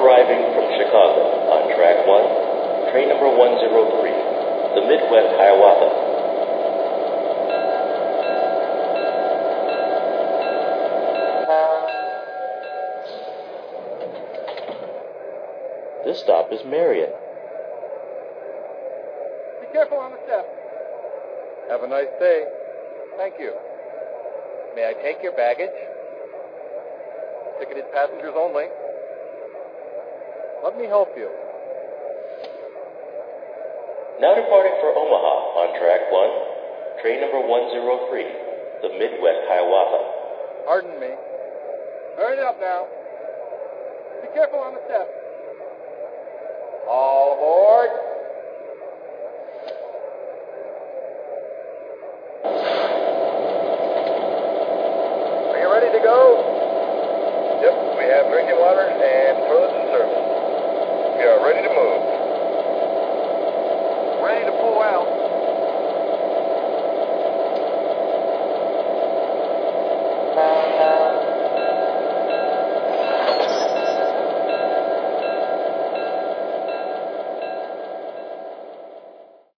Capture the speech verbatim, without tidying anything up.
arriving from Chicago on track one, train number one oh three, the Midwest Hiawatha. This stop is Marion. Be careful on the step. Have a nice day. Thank you. May I take your baggage? Ticketed passengers only. Let me help you. Now departing for Omaha on track one, train number one oh three, the Midwest Hiawatha. Pardon me. Hurry it up now. Be careful on the step. All aboard. Are you ready to go? Yep, we have drinking water and toilets and service. We are ready to move. Ready to pull out.